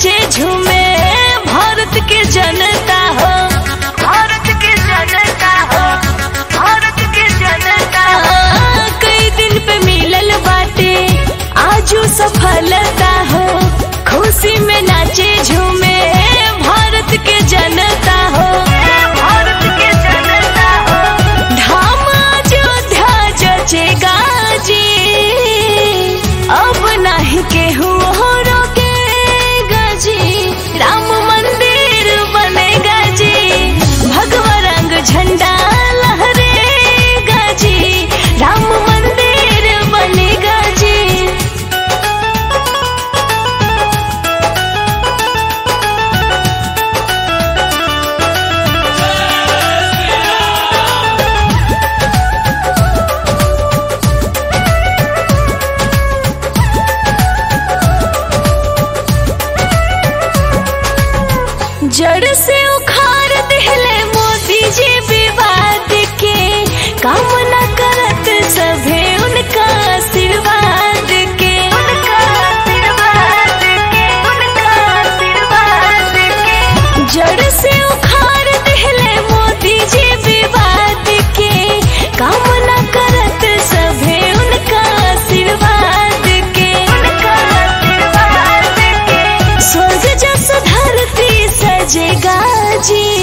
नाचे झूमे भारत के जनता हो, भारत के जनता हो, भारत के जनता हो। कई दिन पे मिलल बाटे आजू सफलता हो, खुशी में नाचे झूमे भारत के जनता हो, भारत के जनता हो। धाम अयोध्या जचेगा जी, अब नहीं केहू रोकेगा जी। राम मंदिर बनेगा जी, भगवा रंग झंडा लहरेगा जी। राम मंदिर बनेगा जी। जड़ से उखाड़ दिले मोदी जी विवाद के, कामना करत सभे उनका आशीर्वाद के, उनका आशीर्वाद के, उनका आशीर्वाद के। जड़ से उखाड़ दिले मोदी जी विवाद के, कामना करत सभे उनका आशीर्वाद के, उनका आशीर्वाद के। स्वर्ग जस धरती सजेगा जी,